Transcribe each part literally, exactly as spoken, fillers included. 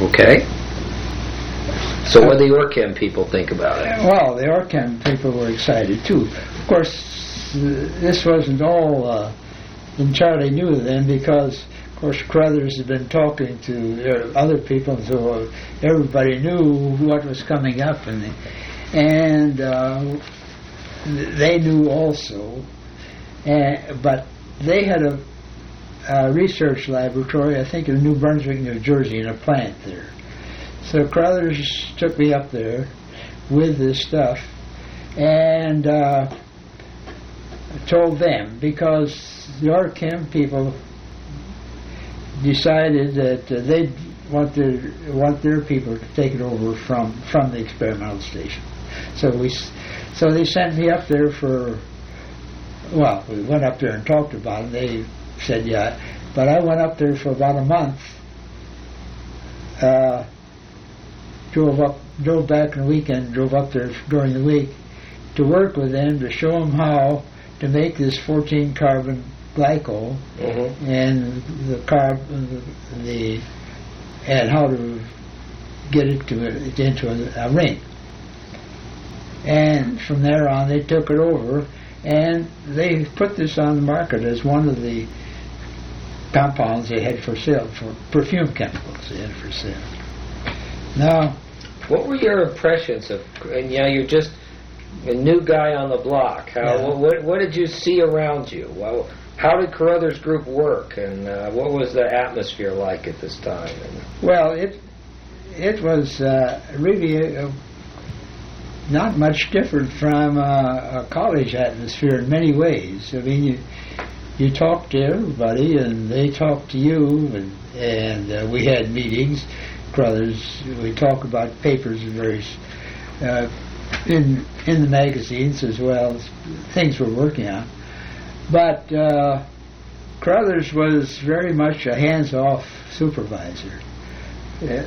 Okay. So what do the OrChem people think about it? Well, the OrChem people were excited too. Of course, this wasn't all uh, entirely new then, because of course Crothers had been talking to other people, so everybody knew what was coming up, and and uh, they knew also. And, but they had a, a research laboratory, I think, in New Brunswick, New Jersey, in a plant there. So Crothers took me up there with this stuff and uh, told them, because the OrChem people decided that uh, they'd want their want their people to take it over from from the experimental station. So we, so they sent me up there for. Well, we went up there and talked about it. They said, yeah. But I went up there for about a month. Uh, drove up, drove back on the weekend, drove up there during the week to work with them, to show them how to make this fourteen carbon glycol mm-hmm. and the carb, the and how to get it to a, into a, a ring. And from there on, they took it over. And they put this on the market as one of the compounds they had for sale, for perfume chemicals they had for sale. Now, what were your impressions of? And you know, you're just a new guy on the block. How? Yeah. What? What did you see around you? Well, how did Crothers Group work, and uh, what was the atmosphere like at this time? Well, it it was uh, really. A, not much different from uh, a college atmosphere in many ways. I mean, you you talk to everybody, and they talk to you, and, and uh, we had meetings. Crothers, we talk about papers and various uh, in in the magazines as well as things we're working on. But uh, Crothers was very much a hands-off supervisor. Uh,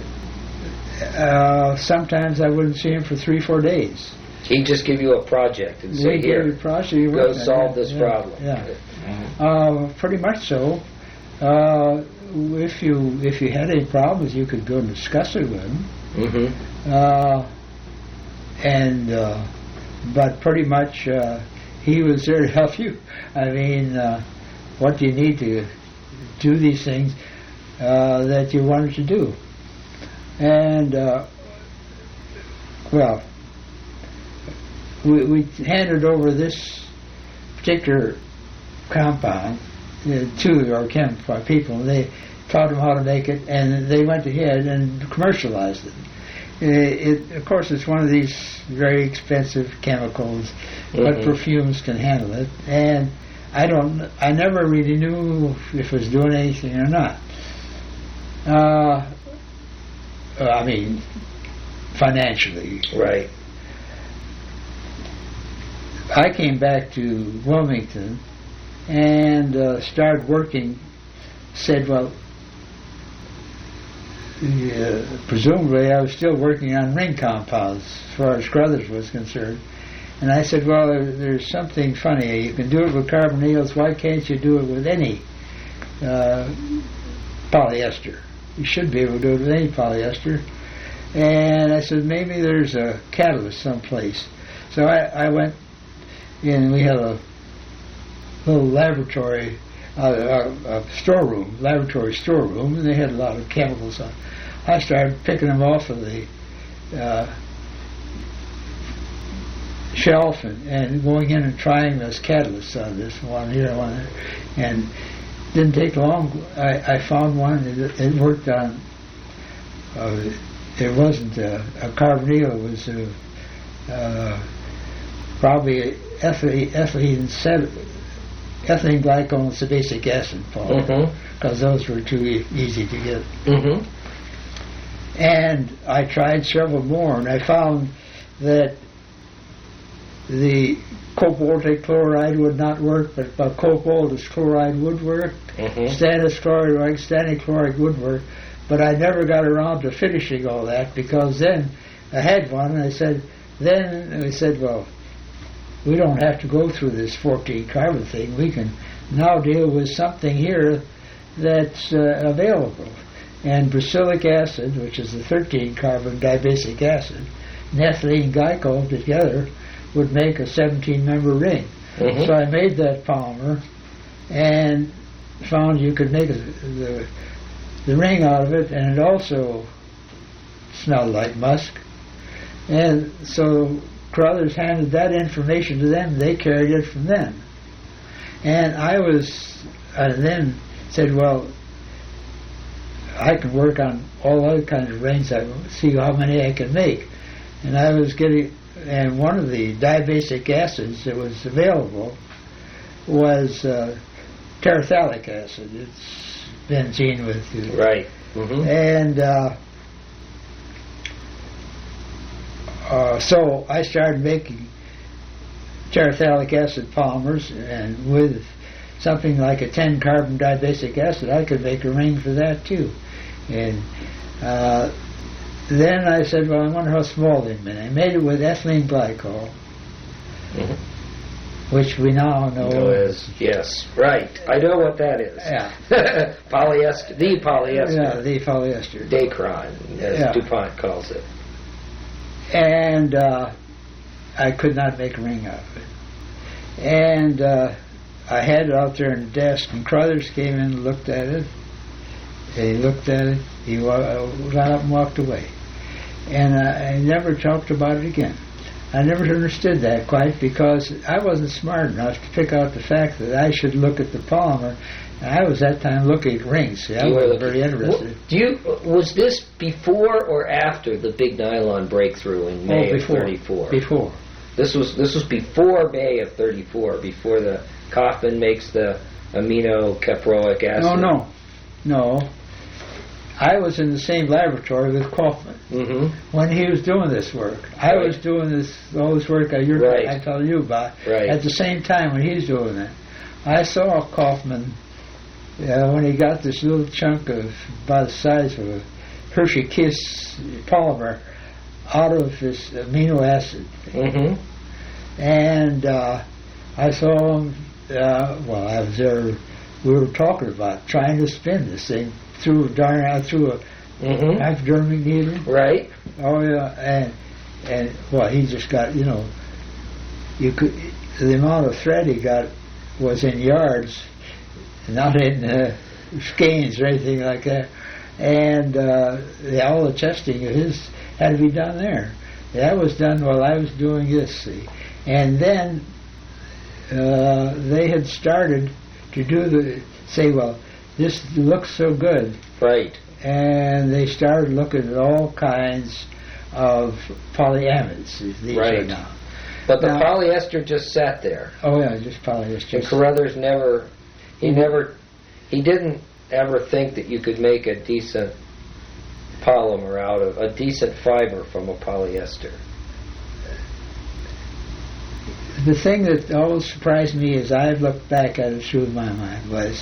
Uh, sometimes I wouldn't see him for three, four days. He'd just give you a project and say, He'd here, give you a project, go solve this yeah, problem. Yeah, mm-hmm. uh, pretty much so. Uh, if you if you had any problems, you could go and discuss it with him. Mm-hmm. Uh, and uh, but pretty much uh, he was there to help you. I mean, uh, what do you need to do these things uh, that you wanted to do? And, uh, well, we, we handed over this particular compound uh, to our chem people, and they taught them how to make it, and they went ahead and commercialized it. It, it of course, it's one of these very expensive chemicals, mm-hmm. but perfumes can handle it, and I don't, I never really knew if it was doing anything or not. Uh, Uh, I mean, financially. Right. I came back to Wilmington and uh, started working, said, well, uh, presumably I was still working on ring compounds as far as Crothers was concerned. And I said, well, there, there's something funny. You can do it with carbonyls. Why can't you do it with any uh, polyester? You should be able to do it with any polyester. And I said, maybe there's a catalyst someplace. So I, I went in, we had a little laboratory, uh, a, a storeroom, laboratory storeroom, and they had a lot of chemicals on. I started picking them off of the uh, shelf and, and going in and trying those catalysts on this one here, one there. And didn't take long. I, I found one. It, it worked on. Uh, it wasn't a, a carbonyl. It was a, uh, probably ethylene, ethylene, ethylene glycol and sebacic acid, because mm-hmm. those were too e- easy to get. Mm-hmm. And I tried several more, and I found that the cobaltic chloride would not work, but, but cobalt chloride would work. Mm-hmm. Stannous chloride, stannous chloride would work, but I never got around to finishing all that, because then I had one, and I said, then I said, well, we don't have to go through this fourteen carbon thing. We can now deal with something here that's uh, available. and brassilic acid, which is the thirteen carbon dibasic acid, and ethylene glycol together would make a seventeen member ring. Mm-hmm. So I made that polymer and found you could make a, the, the ring out of it, and it also smelled like musk. And so Carruthers handed that information to them. They carried it from them. And I was, I then said, well, I can work on all other kinds of rings. I see how many I can make. And I was getting, and one of the dibasic acids that was available was uh, terephthalic acid. It's benzene with you. Right. Mm-hmm. And uh, uh, so I started making terephthalic acid polymers, and with something like a ten carbon dibasic acid, I could make a ring for that too. And uh, then I said, well, I wonder how small they made. I made it with ethylene glycol, mm-hmm. which we now know no, is yes, right. I know what that is. Yeah, polyester, the polyester. Yeah, the polyester. Dacron, as yeah. DuPont calls it. And uh, I could not make a ring out of it. And uh, I had it out there on the desk, and Carruthers came in and looked at it. He looked at it, he wa- got up and walked away. And uh, I never talked about it again. I never understood that quite, because I wasn't smart enough to pick out the fact that I should look at the polymer. And I was at that time looking at rings. See, I wasn't very interested. Do you, was this before or after the big nylon breakthrough in May oh, before, of thirty-four? Before. This was this was before May of thirty-four, before the Kaufman makes the amino caproic acid. No, no, no. I was in the same laboratory with Kaufman mm-hmm. when he was doing this work. I right. was doing this all this work I, you're, right. I tell you about right. at the same time when he's doing it. I saw Kaufman uh, when he got this little chunk of about the size of a Hershey Kiss polymer out of this amino acid. Mm-hmm. And uh, I saw him, uh, well, I was there, we were talking about trying to spin this thing through darn out through a mm-hmm. hypodermic needle. Right. Oh yeah, and and well, he just got, you know, you could the amount of thread he got was in yards, not in uh, skeins or anything like that. And uh, the, all the testing of his had to be done there. That was done while I was doing this. See, and then uh, they had started to do the say, well, this looks so good. Right. And they started looking at all kinds of polyamides. These right. are now. But the now, polyester just sat there. Oh yeah, just polyester. And Carruthers never, he mm-hmm. never, he didn't ever think that you could make a decent polymer out of, a decent fiber from a polyester. The thing that always surprised me as I've looked back at it through my mind was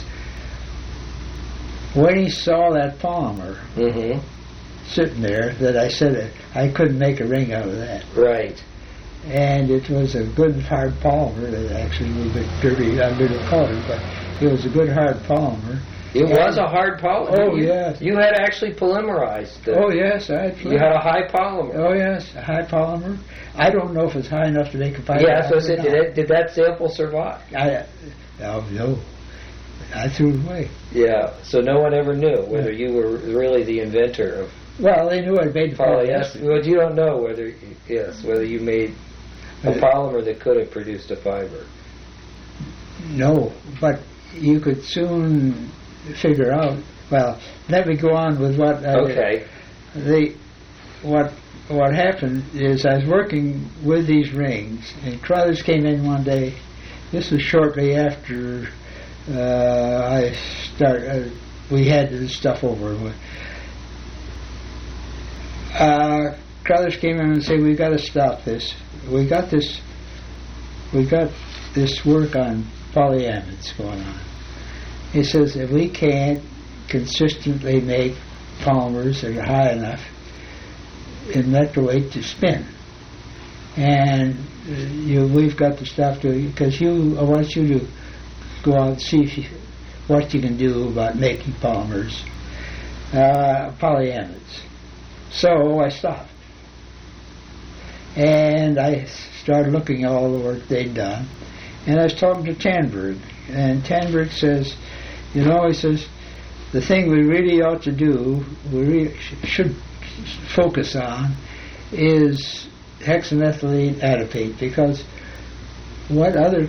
when he saw that polymer mm-hmm. sitting there, that I said I couldn't make a ring out of that. Right. And it was a good hard polymer that actually was a bit dirty under the color, but it was a good hard polymer. It and was a hard polymer. Oh, you, yes. You had actually polymerized it. Oh, yes. I had you had a high polymer. Oh, yes, a high polymer. I don't know if it's high enough to make a fiber. Yeah, so it, did, it, did that sample survive? I, oh, no. I threw it away. Yeah, so no one ever knew whether yeah. you were really the inventor of well, they knew I made the polyester. polyester. Well, you don't know whether, yes, whether you made a uh, polymer that could have produced a fiber. No, but you could soon figure out. Well, let me go on with what. Uh, okay. The what what happened is I was working with these rings, and Carruthers came in one day. This was shortly after uh, I start. Uh, we had this stuff over. Uh, Carruthers came in and said, "We've got to stop this. We got this. We got this work on polyamides going on." He says, "If we can't consistently make polymers that are high enough in microwave to spin, and uh, you, we've got to stop doing because you. I want you to go out and see if you, what you can do about making polymers." uh, polyamides. So I stopped. And I started looking at all the work they'd done. And I was talking to Tanberg. And Tanberg says, you know, he says, the thing we really ought to do, we really sh- should focus on, is hexamethylene adipate, because what other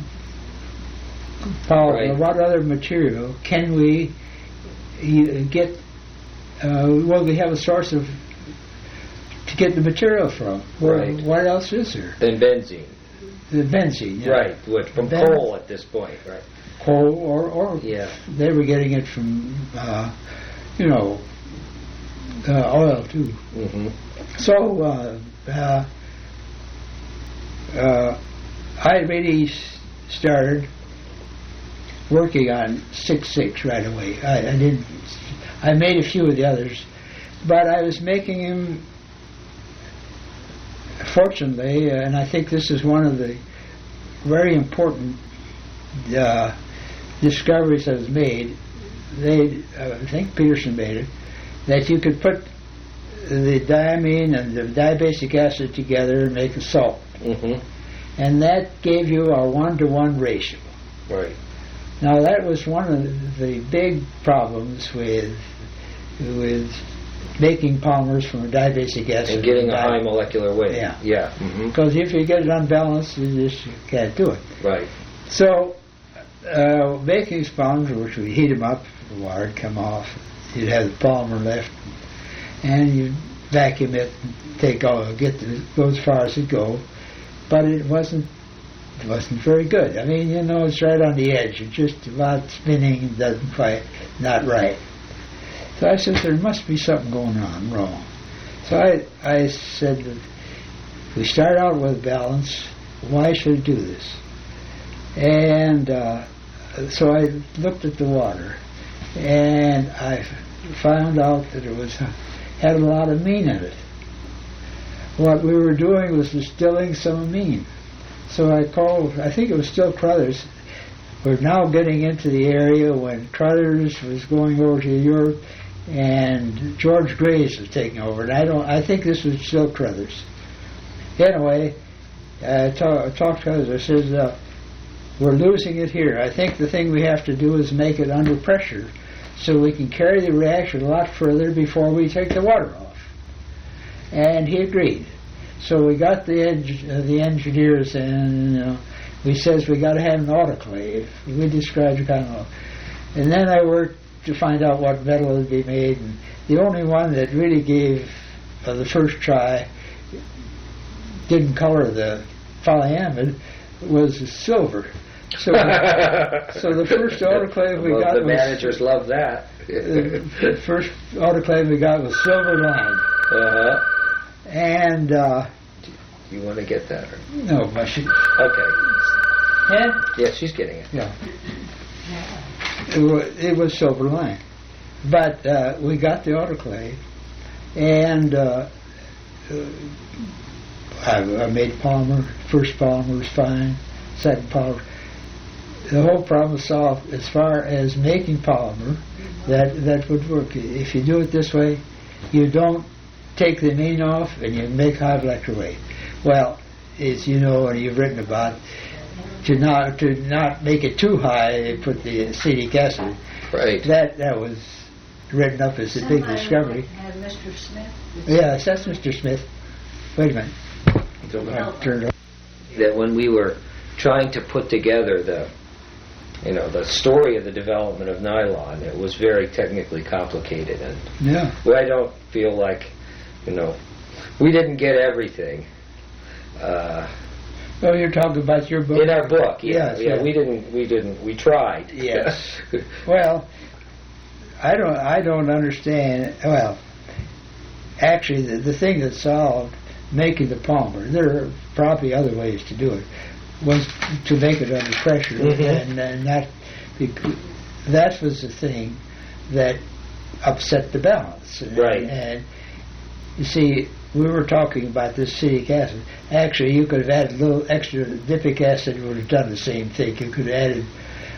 power, right. what other material can we uh, get? Uh, well, we have a source of to get the material from. Well, right. What else is there? Then benzene. The benzene, yeah. Right, which from Ben- coal at this point, right? Coal, or or Yeah. they were getting it from, uh, you know, uh, oil too. Mm-hmm. So uh, uh, uh, I really s- started working on six six right away. I, I didn't. I made a few of the others, but I was making them. Fortunately, and I think this is one of the very important uh, discoveries that was made. They, uh, I think Peterson made it, that you could put the diamine and the dibasic acid together and make a salt. Mm-hmm. And that gave you a one-to-one ratio. Right. Now that was one of the big problems with with making polymers from a dibasic acid. And getting a di- high molecular weight. Yeah. Yeah. Mm-hmm. Because if you get it unbalanced, you just can't do it. Right. So, uh, making sponge, which we heat them up, the water would come off, you'd have the polymer left, and you'd vacuum it, and take all, get the, go as far as it go, but it wasn't, it wasn't very good. I mean, you know, it's right on the edge. It's just about spinning, doesn't quite, not right. So I said, there must be something going on wrong. So I, I said, that if we start out with balance, why should I do this? And uh, so I looked at the water, and I found out that it was had a lot of amine in it. What we were doing was distilling some amine. So I called, I think it was still Crothers. We're now getting into the area when Crothers was going over to Europe, and George Graves was taking over. And I don't, I think this was still Crothers. Anyway, I ta- talked to Crothers. I said, uh, we're losing it here. I think the thing we have to do is make it under pressure so we can carry the reaction a lot further before we take the water off. And he agreed. So we got the eng- uh, the engineers, and you know, we says we got to have an autoclave. We described the kind of, and then I worked to find out what metal would be made. And the only one that really gave uh, the first try didn't color the polyamide was silver. So, so the first autoclave we well, got the was managers love that. the first autoclave we got was silver lined. Uh-huh. And uh, You want to get that? Or? no, but she Okay. had Yeah, she's getting it. yeah. It was, it was silver lined, but uh, we got the autoclave, and uh, uh, I, I made polymer. First polymer was fine. Second polymer. The whole problem was solved as far as making polymer. That that would work. If you do it this way, you don't take the amine off and you make high molecular weight. Well, as you know and you've written about, to not to not make it too high, they put the acetic acid. Right. That that was written up as a big Somebody discovery. had Mister Smith. Yeah, that's Mister Smith. Wait a minute. Don't know. I turned it That when we were trying to put together the, you know, the story of the development of nylon, it was very technically complicated, and Yeah. well, I don't feel like, you know, we didn't get everything. Uh, Oh, you're talking about your book? in our book, yeah, Yes, yeah, yeah. we didn't, we didn't, we tried. Yes. Well, I don't. I don't understand. Well, actually, the, the thing that solved making the polymer, there are probably other ways to do it, was to make it under pressure, Mhm. and, and that bec- that was the thing that upset the balance. Right. And, and you see, we were talking about this acetic acid. Actually, you could have added a little extra dipic acid, would have done the same thing. You could have added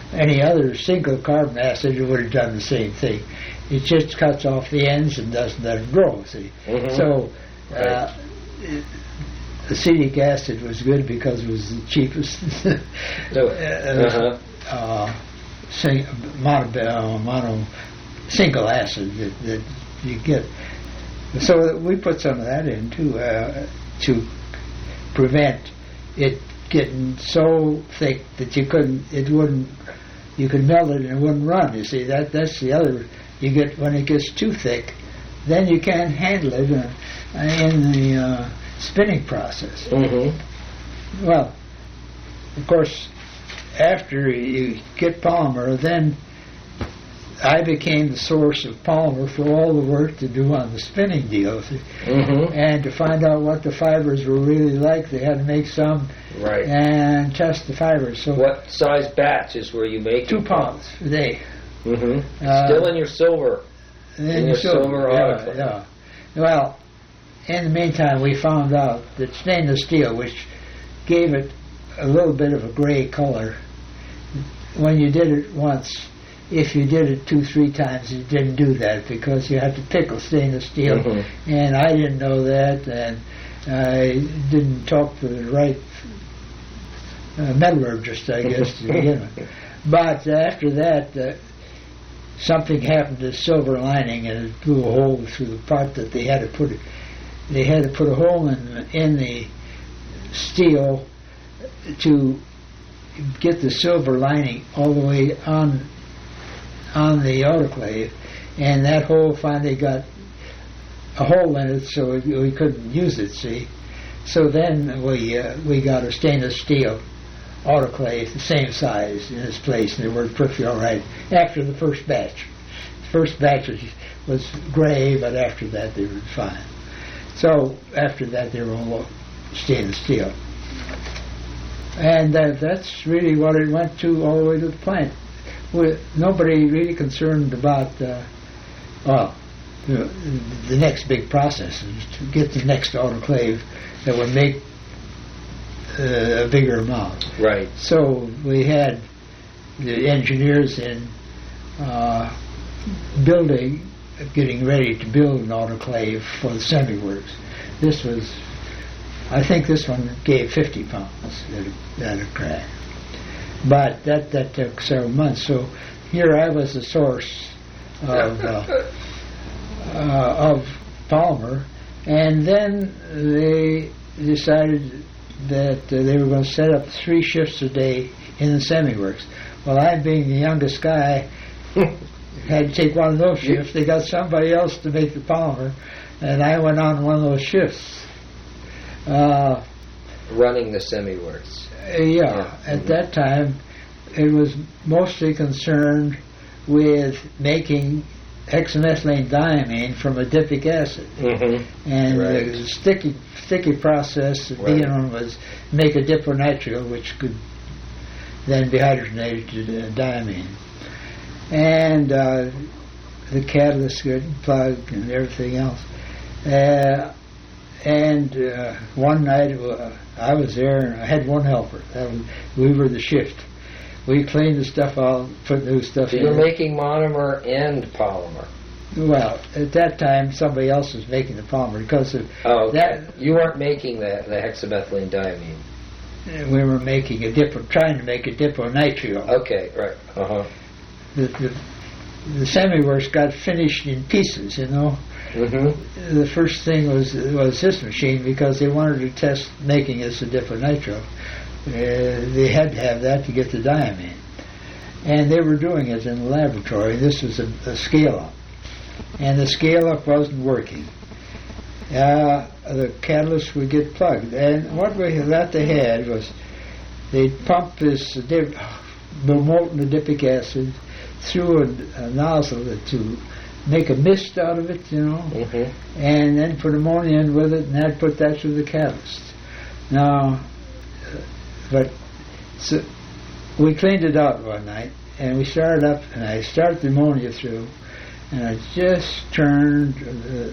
any other single carbon acid, it would have done the same thing. It just cuts off the ends and doesn't let them grow, see. Mm-hmm. So uh, Right. it, acetic acid was good because it was the cheapest. So, uh, uh-huh. uh, sing, mono, uh, mono single acid that, that you get. So we put some of that in too, uh, to prevent it getting so thick that you couldn't, it wouldn't, you could melt it and it wouldn't run. You see, that that's the other. You get when it gets too thick, then you can't handle it uh, in the uh, spinning process. Mm-hmm. Well, of course, after you get polymer, then I became the source of polymer for all the work to do on the spinning deal. Mm-hmm. And to find out what the fibers were really like, they had to make some Right. and test the fibers. So What size batches were you making? two pounds a day. Mm-hmm. Uh, Still in your silver. And In your so- silver yeah, autoclave. yeah. Well, in the meantime, we found out that stainless steel, which gave it a little bit of a gray color, when you did it once, if you did it two, three times, you didn't do that because you had to pickle stainless steel. Mm-hmm. And I didn't know that, and I didn't talk to the right uh, metallurgist, I guess, to begin with. But after that, uh, something happened to the silver lining, and it blew a hole through the part that they had to put it. They had to put a hole in in the steel to get the silver lining all the way on on the autoclave, and that hole finally got a hole in it, so we we couldn't use it. See, so then we uh, we got a stainless steel autoclave, the same size in its place, and it worked perfectly all right after the first batch. The first batch was, was gray, but after that they were fine. So after that they were all stainless steel. And uh, that's really what it went to all the way to the plant. With nobody really concerned about, uh, well, the, the next big process is to get the next autoclave that would make uh, a bigger amount. Right. So we had the engineers in uh, building, getting ready to build an autoclave for the semi-works. This was, I think this one gave fifty pounds at a crack. But that, that took several months. So here I was the source of, uh, uh, of polymer. And then they decided that uh, they were going to set up three shifts a day in the semi-works. Well, I, being the youngest guy, had to take one of those shifts. They got somebody else to make the polymer, and I went on one of those shifts. Uh, Running the semi-works. Uh, yeah, Yeah. at Mhm. that time, it was mostly concerned with making hexamethylene diamine from adipic acid. Mm-hmm. And Right. the sticky sticky process of Right. being on was make a dipronitrile, which could then be hydrogenated to uh, diamine. And uh, the catalyst could plug and everything else. Uh, and uh, one night uh, I was there and I had one helper. That was, we were the shift. We cleaned the stuff out, put new stuff So in. you're making monomer and polymer. Well, at that time, somebody else was making the polymer because of Oh, okay. that. You weren't making the, the hexamethylene diamine. We were making a dipro, trying to make a dipronitrile. Okay, right. Uh-huh. The, the, the semi-works got finished in pieces, you know. Mm-hmm. The first thing was was this machine because they wanted to test making this a dipronitrile. Uh, they had to have that to get the diamine. And they were doing it in the laboratory. This was a, a scale-up. And the scale-up wasn't working. Uh, the catalyst would get plugged. And what we that they had was they'd pump this dip, molten adipic acid through a, a nozzle to make a mist out of it, you know, Mm-hmm. and then put ammonia in with it, and I'd put that through the catalyst. Now, uh, but so we cleaned it out one night, and we started up, and I started the ammonia through, and I just turned the,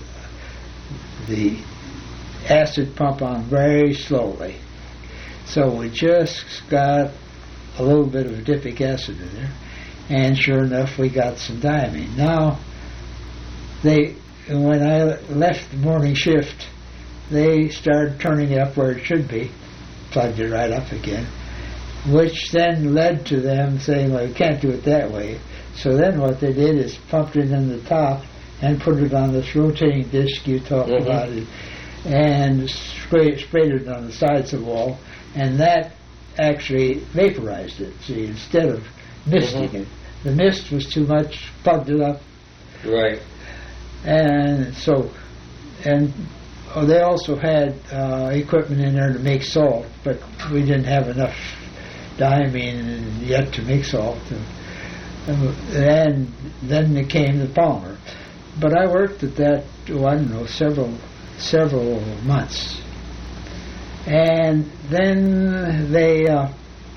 the acid pump on very slowly. So we just got a little bit of adipic acid in there, and sure enough, we got some diamine. Now, they when I left the morning shift, they started turning it up where it should be, plugged it right up again, which then led to them saying, well, you can't do it that way. So then what they did is pumped it in the top and put it on this rotating disc you talked mm-hmm. about, it, and sprayed, sprayed it on the sides of the wall, and that actually vaporized it, see, instead of misting mm-hmm. it. The mist was too much, plugged it up. Right. And so, and oh, they also had uh, equipment in there to make salt, but we didn't have enough diamine yet to make salt. And, and then it came the polymer. But I worked at that, oh, I don't know, several several months. And then they, uh,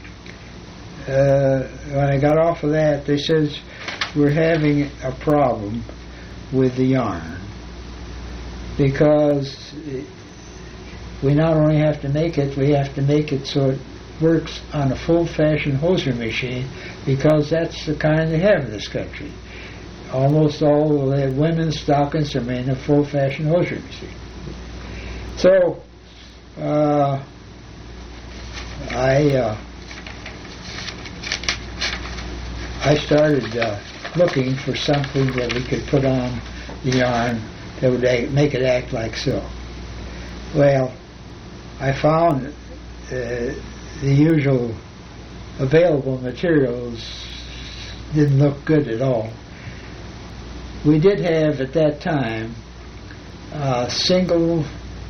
uh, when I got off of that, they says, we're having a problem with the yarn, because we not only have to make it, we have to make it so it works on a full-fashion hosiery machine, because that's the kind they have in this country. Almost all of the women's stockings are made in a full-fashion hosiery machine. So, uh, I uh, I started uh, looking for something that we could put on the yarn that would act, make it act like silk. Well, I found uh, the usual available materials didn't look good at all. We did have at that time a single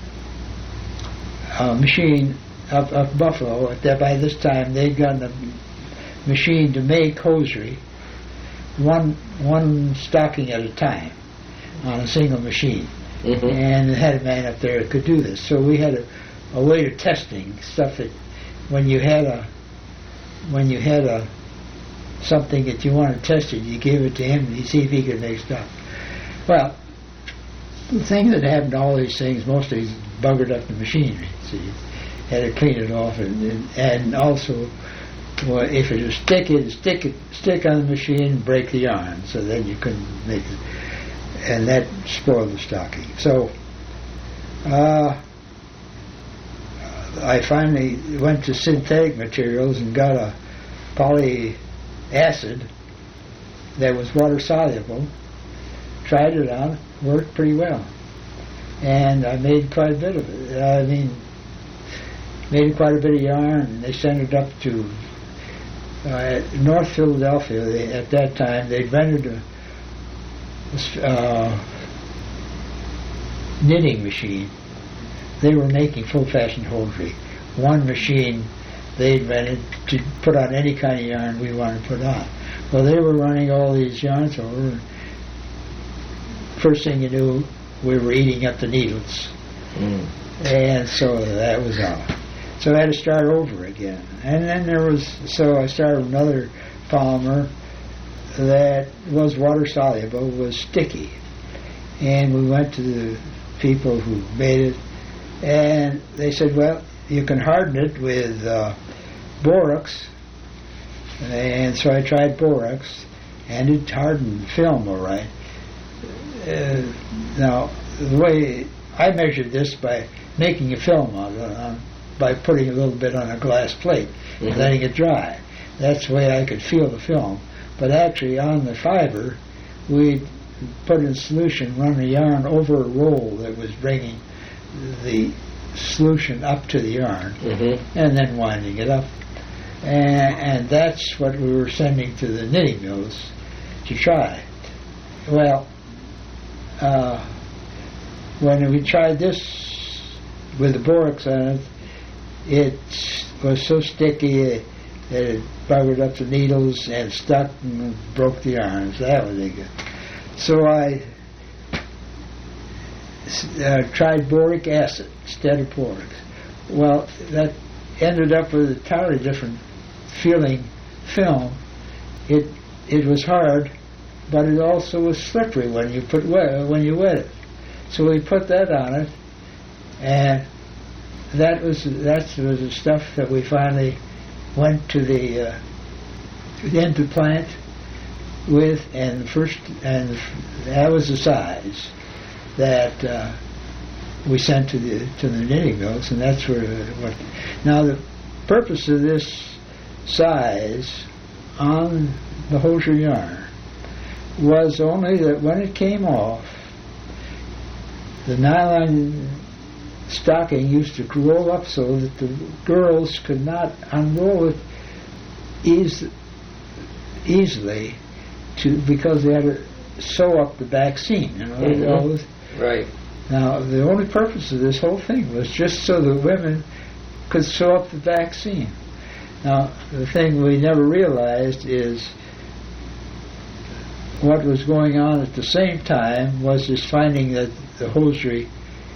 uh, machine up, up Buffalo. That by this time they'd gotten a machine to make hosiery, one one stocking at a time, on a single machine. Mm-hmm. And it had a man up there that could do this. So we had a, a way of testing stuff that when you had a when you had a something that you wanted tested, you gave it to him and you see if he could make stuff. Well, the thing that happened to all these things, mostly is buggered up the machinery. So you had to clean it off, and and, and also, well, if it was stick, it stick it stick on the machine and break the yarn, so then you couldn't make it, and that spoiled the stocking. So, uh, I finally went to synthetic materials and got a poly acid that was water soluble, tried it out, worked pretty well, and I made quite a bit of it. I mean, made quite a bit of yarn, and they sent it up to uh, North Philadelphia. They, at that time, they'd rented a uh, knitting machine. They were making full-fashion hosiery. One machine they'd rented to put on any kind of yarn we wanted to put on. Well, they were running all these yarns over. First thing you knew, we were eating up the needles. Mm. And so that was all. So I had to start over again. And then there was, so I started another polymer that was water soluble, was sticky. And we went to the people who made it, and they said, well, you can harden it with uh, borax. And so I tried borax, and it hardened film all right. Uh, now, the way I measured this by making a film out of it, uh, by putting a little bit on a glass plate mm-hmm. and letting it dry. That's the way I could feel the film. But actually, on the fiber, we put in solution, run the yarn over a roll that was bringing the solution up to the yarn, mm-hmm. and then winding it up. And, and that's what we were sending to the knitting mills to try. Well, uh, when we tried this with the borax on it, it was so sticky that it buggered up the needles and stuck and broke the yarns. That was a good. So I uh, tried boric acid instead of borax. Well, that ended up with a entirely different feeling film. It it was hard, but it also was slippery when you put wet, when you wet it. So we put that on it, and that was that was the stuff that we finally went to the uh, into the plant with, and first, and that was the size that uh, we sent to the to the knitting mills, and that's where what. Now the purpose of this size on the hosiery yarn was only that when it came off, the nylon stocking used to roll up so that the girls could not unroll it eas- easily, to because they had to sew up the back seam. You know, mm-hmm. always, right. Now the only purpose of this whole thing was just so the women could sew up the back seam. Now the thing we never realized is what was going on at the same time was this finding that the hosiery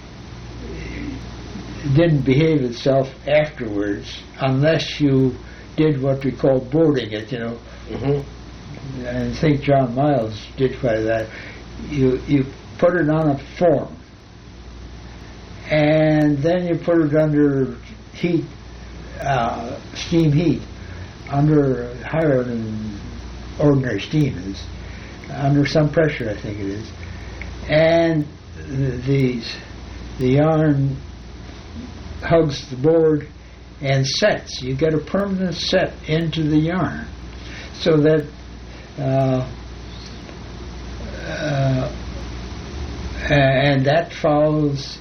didn't behave itself afterwards unless you did what we call boarding it, you know. Mm-hmm. And I think John Miles did quite that. You you put it on a form, and then you put it under heat, uh, steam heat, under higher than ordinary steam is, under some pressure, I think it is, and the, these the yarn hugs the board and sets. You get a permanent set into the yarn, so that uh, uh, and that follows.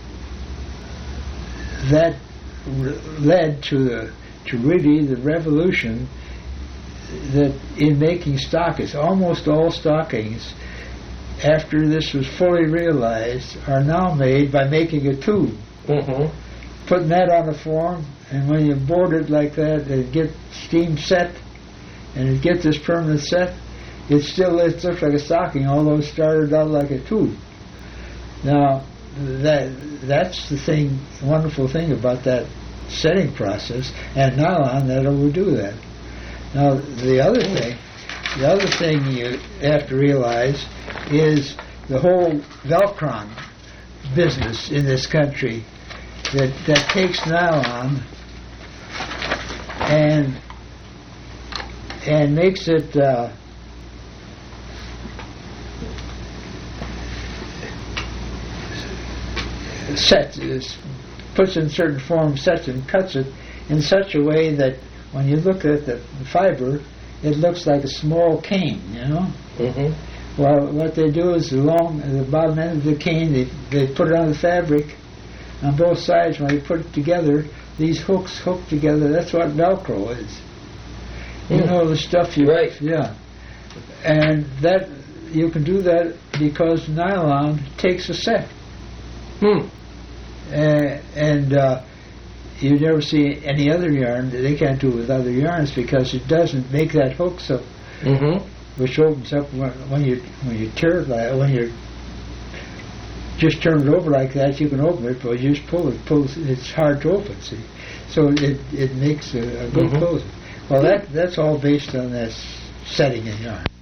That re- led to the, to really the revolution that in making stockings, almost all stockings, after this was fully realized, are now made by making a tube. Mm-hmm. Putting that on a form, and when you board it like that, it get steam set, and it gets this permanent set, it still it looks like a stocking, although it started out like a tube. Now, that that's the thing, wonderful thing about that setting process, and nylon that will do that. Now, the other thing, the other thing you have to realize is the whole Velcron business in this country. That, that takes nylon and and makes it uh, sets is, puts in certain form, sets and cuts it in such a way that when you look at the fiber, it looks like a small cane. You know. Mm-hmm. Well, what they do is along the bottom end of the cane, they they put it on the fabric. On both sides, when you put it together, these hooks hook together. That's what Velcro is. You mm. know the stuff you right. Yeah, and that you can do that because nylon takes a set. Hmm. Uh, and uh, you never see any other yarn. They can't do it with other yarns because it doesn't make that hook so, mm-hmm. which opens up when, when you when you tear it like when you're. Just turn it over like that, you can open it, but you just pull it, pulls, it's hard to open, see. So it it makes a, a good mm-hmm. closing. Well, that that's all based on this setting in yarn.